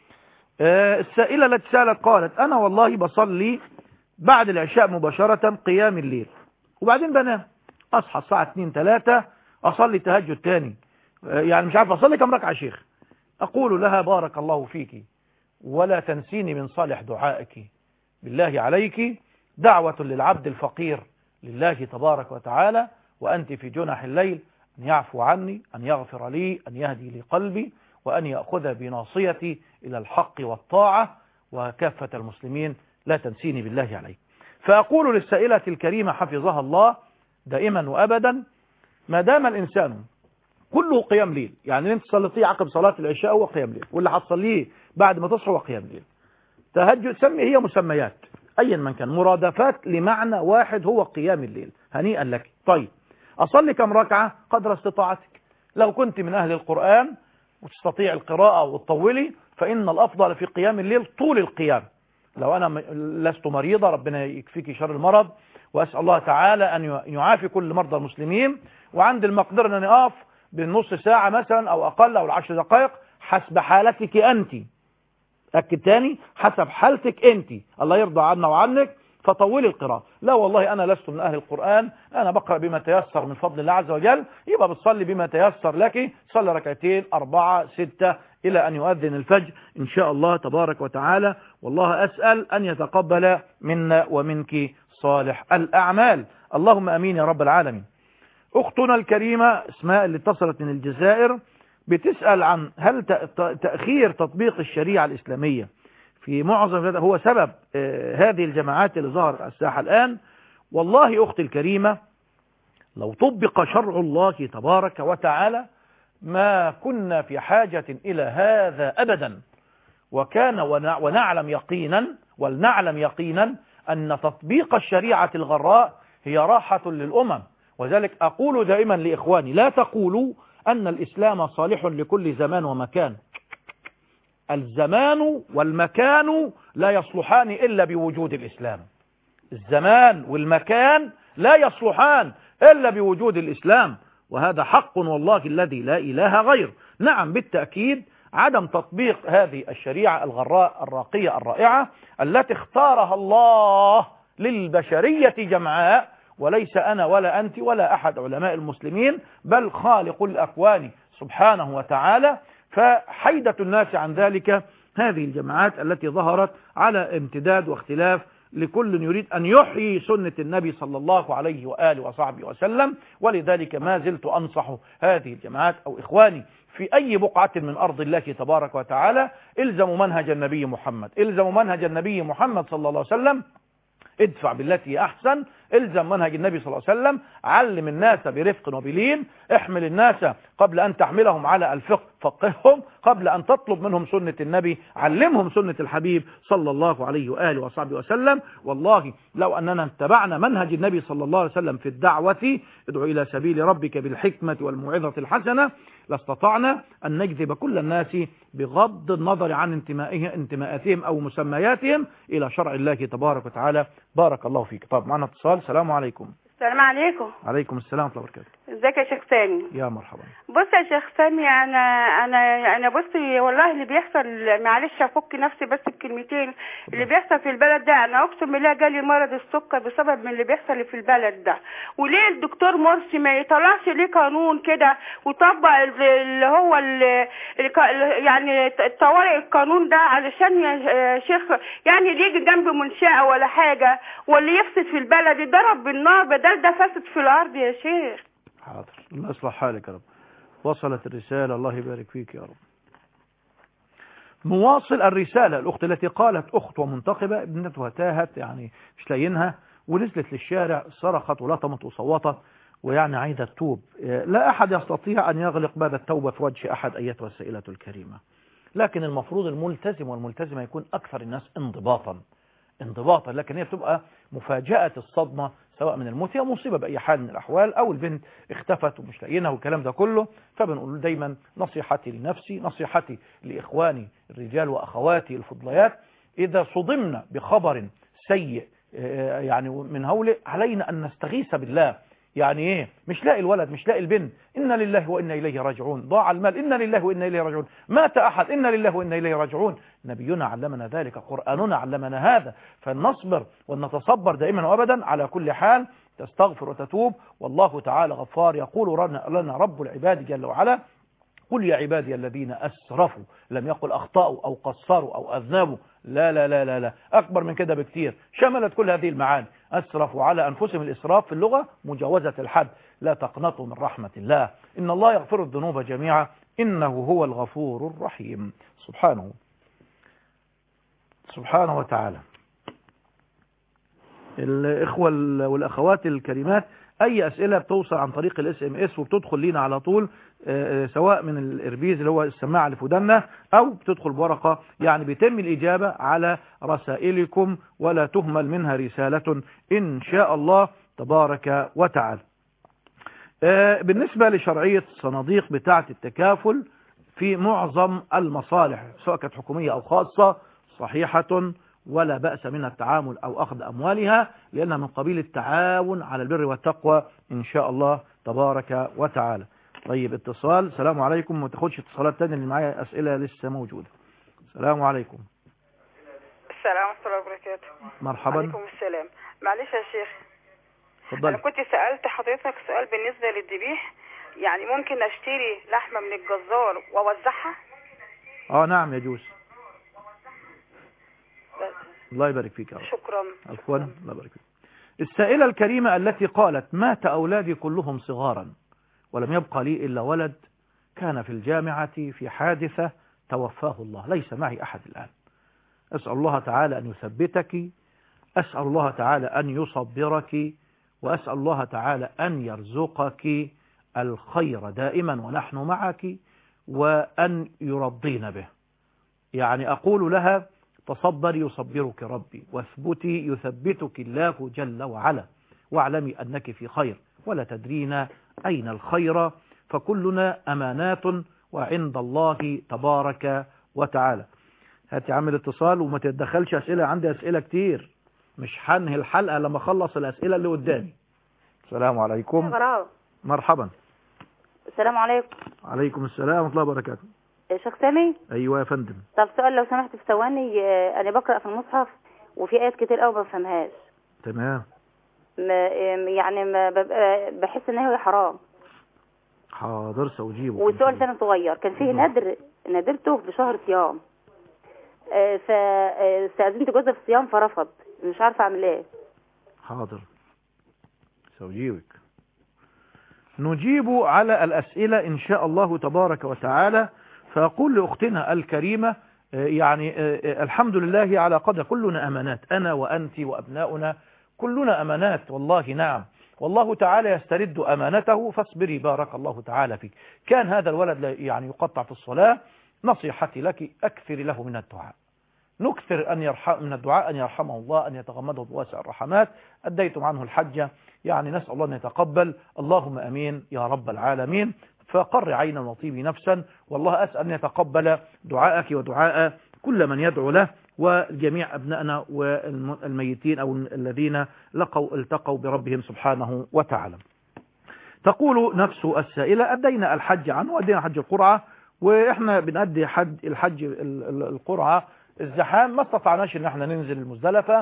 [SPEAKER 2] السائلة التي سألت قالت أنا والله بصلي بعد العشاء مباشرة قيام الليل وبعدين بنام، أصحى الساعة 2-3 أصلي تهجد تاني، يعني مش عارف أصلي كم ركعة شيخ. أقول لها بارك الله فيك ولا تنسيني من صالح دعائك، بالله عليك دعوة للعبد الفقير لله تبارك وتعالى وأنت في جنح الليل، أن يعفو عني، أن يغفر لي، أن يهدي لي قلبي، وأن يأخذ بناصيتي إلى الحق والطاعة، وكافة المسلمين لا تنسيني بالله عليك. فأقول للسائلة الكريمة حفظها الله دائما وأبدا، ما دام الإنسان كله قيام ليل، يعني انت صليتيه عقب صلاة العشاء هو قيام ليل، واللي هتصليه بعد ما تصحى هو قيام ليل. تهجد سمي هي مسميات أيا من كان، مرادفات لمعنى واحد هو قيام الليل، هنيئا لك. طيب أصلي كم ركعة؟ قدر استطاعتك. لو كنت من أهل القرآن وتستطيع القراءة وتطولي فإن الأفضل في قيام الليل طول القيام. لو أنا لست مريضة ربنا يكفيك شر المرض، وأسأل الله تعالى أن يعافي كل مرضى المسلمين، وعند المقدرة أن أقف بالنص ساعة مثلا أو أقل أو 10 دقائق حسب حالتك أنت. أكد تاني، حسب حالتك أنت، الله يرضى عنا وعنك، فطولي القراءة. لا والله أنا لست من أهل القرآن، أنا بقرأ بما تيسر من فضل الله عز وجل، يبقى بتصلي بما تيسر لك، صلي 2 4 6 إلى أن يؤذن الفجر إن شاء الله تبارك وتعالى. والله أسأل أن يتقبل منا ومنك صالح الأعمال. اللهم أمين يا رب العالمين. أختنا الكريمة اسماء اللي اتصلت من الجزائر بتسأل عن هل تأخير تطبيق الشريعة الإسلامية في معظم هو سبب هذه الجماعات اللي ظهرت على الساحة الآن. والله أختي الكريمة لو طبق شرع الله تبارك وتعالى ما كنا في حاجة إلى هذا أبدا. وكان ولنعلم يقينا أن تطبيق الشريعة الغراء هي راحة للأمم. وذلك أقول دائما لإخواني لا تقولوا أن الإسلام صالح لكل زمان ومكان. الزمان والمكان لا يصلحان إلا بوجود الإسلام. الزمان والمكان لا يصلحان إلا بوجود الإسلام، وهذا حق والله الذي لا إله غير. نعم بالتأكيد عدم تطبيق هذه الشريعة الغراء الراقية الرائعة التي اختارها الله للبشرية جمعاء، وليس أنا ولا أنت ولا أحد علماء المسلمين بل خالق الأكوان سبحانه وتعالى. فحيدة الناس عن ذلك هذه الجماعات التي ظهرت على امتداد واختلاف لكل يريد أن يحيي سنة النبي صلى الله عليه وآله وصحبه وسلم. ولذلك ما زلت أنصح هذه الجماعات أو إخواني في أي بقعة من أرض الله تبارك وتعالى إلزموا منهج النبي محمد، إلزموا منهج النبي محمد صلى الله عليه وسلم، ادفع بالتي أحسن، الزم منهج النبي صلى الله عليه وسلم، علم الناس برفق وبلين، احمل الناس قبل أن تحملهم على الفقه، فقههم قبل أن تطلب منهم سنة النبي، علمهم سنة الحبيب صلى الله عليه وآله وصحبه وسلم. والله لو أننا اتبعنا منهج النبي صلى الله عليه وسلم في الدعوة ادعو إلى سبيل ربك بالحكمة والموعظة الحسنة لاستطعنا أن نجذب كل الناس بغض النظر عن انتماءاتهم أو مسمياتهم إلى شرع الله تبارك وتعالى. بارك الله فيك. طب معنا اتصال. السلام عليكم.
[SPEAKER 13] السلام عليكم.
[SPEAKER 2] عليكم السلام ورحمة الله وبركاته.
[SPEAKER 13] ازيك يا شيخ سامي؟
[SPEAKER 2] يا مرحبا.
[SPEAKER 13] بص يا شيخ سامي، انا بصي والله اللي بيحصل، معلش افك نفسي بس بكلمتين. اللي بيحصل في البلد ده انا اقسم بالله جالي مرض السكر بسبب من اللي بيحصل في البلد ده. وليه الدكتور مرسي ما يطلعش ليه قانون كده ويطبق اللي هو يعني طوارئ القانون ده علشان يا شيخ يعني يجي جنب منشأة ولا حاجة، واللي يفسد في البلد يضرب بالنار بدل ده فاسد في الارض يا شيخ.
[SPEAKER 2] حاضر، الله يصلح حالك يا رب. وصلت الرسالة، الله يبارك فيك يا رب. نواصل الرسالة. الأخت التي قالت أخت ومنتقبة ابنتها تاهت، يعني مش لاقينها، ونزلت للشارع صرخت ولطمت وصوتت ويعني عايزة تتوب. لا أحد يستطيع أن يغلق باب التوبة في وجه أحد أيتها السائلة الكريمة، لكن المفروض الملتزم والملتزمة يكون أكثر الناس انضباطا، لكن هي بتبقى مفاجأة الصدمة سواء من الموت، هي مصيبة بأي حال من الأحوال، أو البنت اختفت ومش لاقيينها والكلام ده كله. فبنقول دايما نصيحتي لنفسي، نصيحتي لإخواني الرجال وأخواتي الفضليات، إذا صدمنا بخبر سيء يعني من هوله علينا أن نستغيث بالله. يعني ايه؟ مش لاقي الولد، مش لاقي البنت، إنا لله وإنا إليه راجعون. ضاع المال، إنا لله وإنا إليه راجعون. مات أحد، إنا لله وإنا إليه راجعون. نبينا علمنا ذلك، قرآننا علمنا هذا. فنصبر ونتصبر دائما وأبدا على كل حال، تستغفر وتتوب، والله تعالى غفار. يقول لنا رب العباد جل وعلا: قل يا عبادي الذين أسرفوا، لم يقل أخطأوا أو قصروا أو أذنبوا، لا لا لا لا لا، أكبر من كده بكتير، شملت كل هذه المعاني. أسرفوا على أنفسهم، الإسراف في اللغة مجاوزة الحد. لا تقنطوا من رحمة الله، إن الله يغفر الذنوب جميعا إنه هو الغفور الرحيم سبحانه وتعالى. الإخوة والأخوات الكريمات، أي أسئلة بتوصل عن طريق الSMS وبتدخل لينا على طول، سواء من الإربيز اللي هو السماعة اللي في ودنا، أو بتدخل بورقة، يعني بيتم الإجابة على رسائلكم ولا تهمل منها رسالة إن شاء الله تبارك وتعالى. بالنسبة لشرعية الصناديق بتاعة التكافل في معظم المصالح سواء كانت حكومية أو خاصة صحيحة، ولا بأس من التعامل أو أخذ أموالها، لأنها من قبيل التعاون على البر والتقوى إن شاء الله تبارك وتعالى. طيب اتصال. السلام عليكم. ما تاخدش اتصالات تانية اللي معايا أسئلة لسه موجودة. السلام عليكم.
[SPEAKER 7] السلام ورحمة الله وبركاته.
[SPEAKER 2] مرحبا.
[SPEAKER 7] عليكم السلام. معلش يا شيخ،
[SPEAKER 2] اتفضلي.
[SPEAKER 7] أنا كنت سألت حضرتك سؤال بالنسبة للذبيح، يعني ممكن أشتري لحمة من الجزار وأوزعها؟
[SPEAKER 2] نعم يجوز. الله يبارك فيك يا رب.
[SPEAKER 7] شكرا.
[SPEAKER 2] عفوا، الله يبارك فيك. السائلة الكريمة التي قالت مات أولادي كلهم صغارا ولم يبقى لي إلا ولد كان في الجامعة في حادثة توفاه الله، ليس معي أحد الآن. أسأل الله تعالى أن يثبتك، أسأل الله تعالى أن يصبرك، وأسأل الله تعالى أن يرزقك الخير دائما ونحن معك، وأن يرضين به. يعني أقول لها تصبري يصبرك ربي، واثبتي يثبتك الله جل وعلا، واعلمي أنك في خير ولا تدرين أين الخير، فكلنا أمانات وعند الله تبارك وتعالى. هاتي عامل اتصال وما تتدخلش أسئلة، عندي أسئلة كتير، مش هنهي الحلقة لما أخلص الأسئلة اللي قدامي. السلام عليكم. مرحبا.
[SPEAKER 14] السلام عليكم.
[SPEAKER 2] عليكم السلام ورحمة الله وبركاته.
[SPEAKER 14] شيخ سامي.
[SPEAKER 2] أيوة يا فندم.
[SPEAKER 14] طب سؤال لو سمحت في ثواني، أنا بقرأ في المصحف وفي آيات كتير قوي ما بفهمهاش.
[SPEAKER 2] تمام.
[SPEAKER 14] يعني ما بحس إن هي حرام.
[SPEAKER 2] حاضر سأجيبه.
[SPEAKER 14] وسؤال ثاني صغير، كان فيه ندرته بشهر صيام، فاستأذنت جوزي في الصيام فرفض، مش عارفة أعمل إيه.
[SPEAKER 2] حاضر سأجيبك. نجيب على الأسئلة إن شاء الله تبارك وتعالى. فأقول لأختنا الكريمة يعني الحمد لله على قدر، كلنا أمانات، أنا وأنت وأبناؤنا كلنا أمانات والله. نعم، والله تعالى يسترد أمانته، فاصبري بارك الله تعالى فيك. كان هذا الولد يعني يقطع في الصلاة، نصيحتي لك أكثر له من الدعاء، نكثر من الدعاء أن يرحمه الله، أن يتغمده بواسع الرحمات. أديتم عنه الحجة، يعني نسأل الله أن يتقبل، اللهم أمين يا رب العالمين. فقر عينا وطيب نفسا، والله أسأل أن يتقبل دعاءك ودعاء كل من يدعو له، وجميع أبنائنا والميتين أو الذين التقوا بربهم سبحانه وتعالى. تقول نفس السائلة أدينا الحج عنه وأدينا حج القرعة، وإحنا بنأدي الحج القرعة الزحام ما استطعناش إن احنا ننزل المزدلفة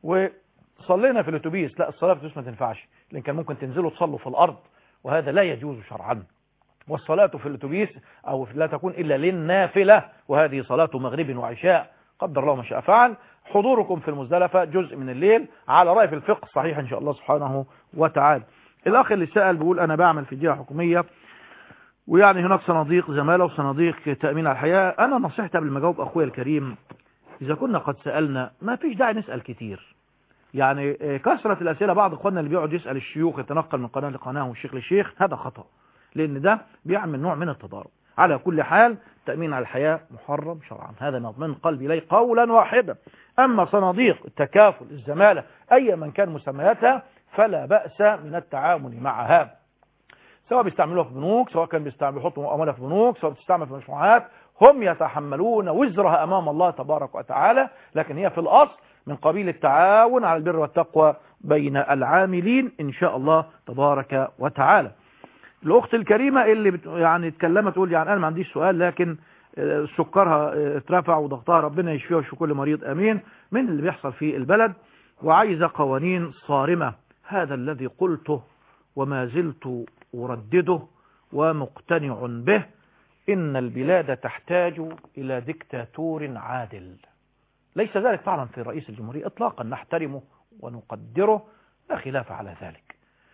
[SPEAKER 2] وصلينا في الأتوبيس. لا، الصلاة في الأتوبيس ما تنفعش، لأن كان ممكن تنزلوا تصلوا في الأرض وهذا لا يجوز شرعا. والصلاة في الأتوبيس أو لا تكون إلا للنافلة، وهذه صلاة مغرب وعشاء، قدر الله ما شاء فعل. حضوركم في المزدلفة جزء من الليل على رأي في الفقه صحيح إن شاء الله سبحانه وتعالى. الأخ اللي سأل بيقول أنا بعمل في جهة حكومية، ويعني هناك صناديق زمالة وصناديق تأمين على الحياة. أنا نصيحتي قبل ما أجاوب أخويا الكريم، إذا كنا قد سألنا ما فيش داعي نسأل كتير. يعني كثرة الأسئلة، بعض إخواننا اللي بيقعد يسأل الشيوخ، يتنقل من قناة لقناة والشيخ للشيخ، هذا خطأ، لأن ده بيعمل نوع من التضارب. على كل حال تأمين على الحياة محرم شرعا، هذا من قلبي إليه قولا واحدا. أما صناديق التكافل الزمالة أي من كان مسمياتها فلا بأس من التعامل معها، سواء بيستعملوها في بنوك، سواء كان بيحطوا أموالها في بنوك، سواء بتستعمل في مشروعات، هم يتحملون وزرها أمام الله تبارك وتعالى، لكن هي في الأصل من قبيل التعاون على البر والتقوى بين العاملين إن شاء الله تبارك وتعالى. الأخت الكريمة اللي يعني اتكلمت تقول يعني أنا ما عنديش سؤال، لكن سكرها اترفع وضغطها ربنا يشفيها ويشفي كل مريض أمين من اللي بيحصل في البلد، وعايزة قوانين صارمة. هذا الذي قلته وما زلت أردده ومقتنع به، إن البلاد تحتاج إلى ديكتاتور عادل. ليس ذلك طعنا في رئيس الجمهورية إطلاقا، نحترمه ونقدره لا خلاف على ذلك،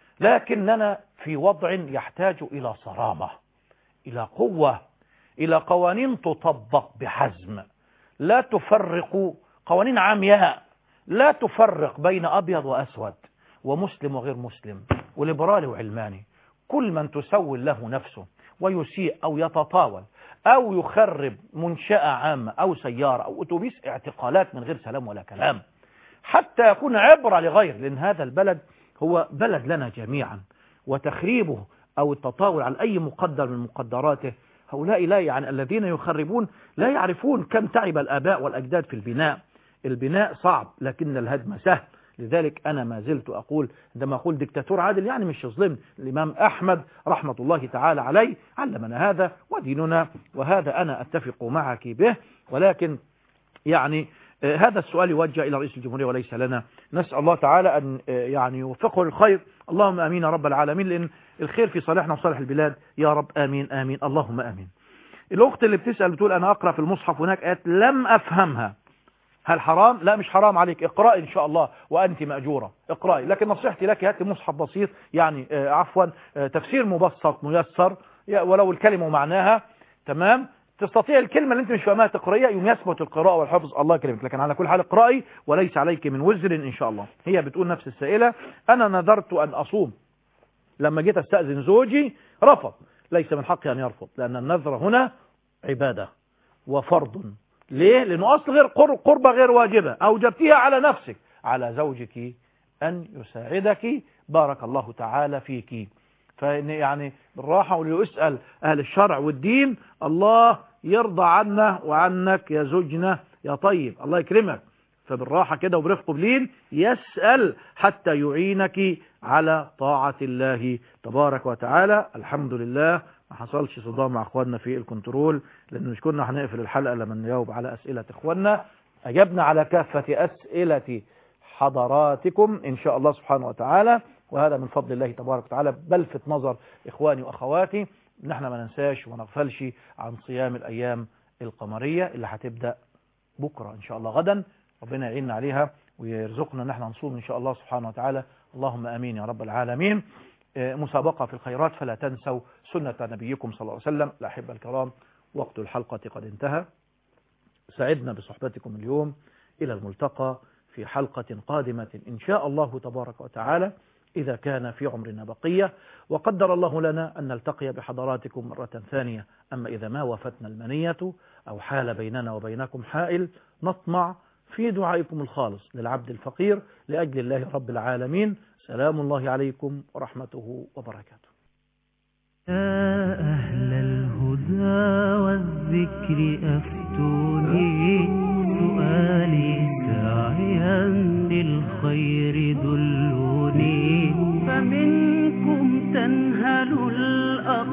[SPEAKER 2] لكننا في وضع يحتاج إلى صرامة، إلى قوة، إلى قوانين تطبق بحزم، لا تفرق، قوانين عمياء لا تفرق بين أبيض وأسود ومسلم وغير مسلم وليبرالي وعلماني. كل من تسول له نفسه ويسيء أو يتطاول أو يخرب منشأة عامة أو سيارة أو أتوبيس، اعتقالات من غير سلام ولا كلام، حتى يكون عبرة لغير، لأن هذا البلد هو بلد لنا جميعا، وتخريبه أو التطاول على أي مقدر من مقدراته، هؤلاء لا يعني الذين يخربون لا يعرفون كم تعب الآباء والأجداد في البناء. البناء صعب لكن الهدم سهل. لذلك أنا ما زلت أقول عندما أقول ديكتاتور عادل يعني مش يظلم. الإمام أحمد رحمة الله تعالى عليه علمنا هذا وديننا، وهذا أنا أتفق معك به، ولكن يعني هذا السؤال يوجه إلى رئيس الجمهورية وليس لنا. نسأل الله تعالى أن يعني يوفقه للخير، اللهم آمين يا رب العالمين، لأن الخير في صالحنا وصالح البلاد يا رب، آمين آمين اللهم آمين. الأخت اللي بتسأل بتقول أنا أقرأ في المصحف هناك آيات لم أفهمها، هل حرام؟ لا مش حرام عليك، اقرأي إن شاء الله وأنت مأجورة، اقرأي. لكن نصيحتي لك هاتي مصحف بسيط، يعني عفوا تفسير مبسط ميسر ولو الكلمة ومعناها، تمام؟ تستطيع الكلمة اللي انت مش فاهمها تقرأيها يوم يثبت القراءة والحفظ، الله يكرمك. لكن على كل حال اقرأي وليس عليك من وزر إن شاء الله. هي بتقول نفس السائلة: أنا نذرت أن أصوم، لما جيت أستأذن زوجي رفض. ليس من حقي أن يرفض، لأن النذر هنا عبادة وفرض. ليه؟ لأنه أصل غير قربة غير واجبة، أوجبتها على نفسك، على زوجك أن يساعدك، بارك الله تعالى فيك. يعني بالراحة، واللي يسأل أهل الشرع والدين الله يرضى عنا وعنك يا زوجنا يا طيب، الله يكرمك. فبالراحة كده وبرفق بلين يسأل حتى يعينك على طاعة الله تبارك وتعالى. الحمد لله ما حصلش صدام مع اخواننا في الكنترول، لان مش كنا هنقفل الحلقة لما نجاوب على اسئلة اخواننا. اجبنا على كافة اسئلة حضراتكم ان شاء الله سبحانه وتعالى، وهذا من فضل الله تبارك وتعالى. بلفت نظر اخواني واخواتي ان احنا ما ننساش وما نغفلش عن صيام الايام القمرية اللي هتبدأ بكرة ان شاء الله، غدا ربنا يعيننا عليها ويرزقنا ان احنا نصوم ان شاء الله سبحانه وتعالى، اللهم امين يا رب العالمين. مسابقة في الخيرات، فلا تنسوا سنة نبيكم صلى الله عليه وسلم. الأحبة الكرام، وقت الحلقة قد انتهى، سعدنا بصحبتكم اليوم. إلى الملتقى في حلقة قادمة إن شاء الله تبارك وتعالى، إذا كان في عمرنا بقية وقدر الله لنا أن نلتقي بحضراتكم مرة ثانية. أما إذا ما وفتنا المنية أو حال بيننا وبينكم حائل، نطمع في دعائكم الخالص للعبد الفقير لأجل الله رب العالمين. سلام الله عليكم ورحمته وبركاته.
[SPEAKER 1] يا أهل الهدى والذكر أفتوني، سؤالي ساعيا للخير دلوني، فمنكم تنهل الأقدار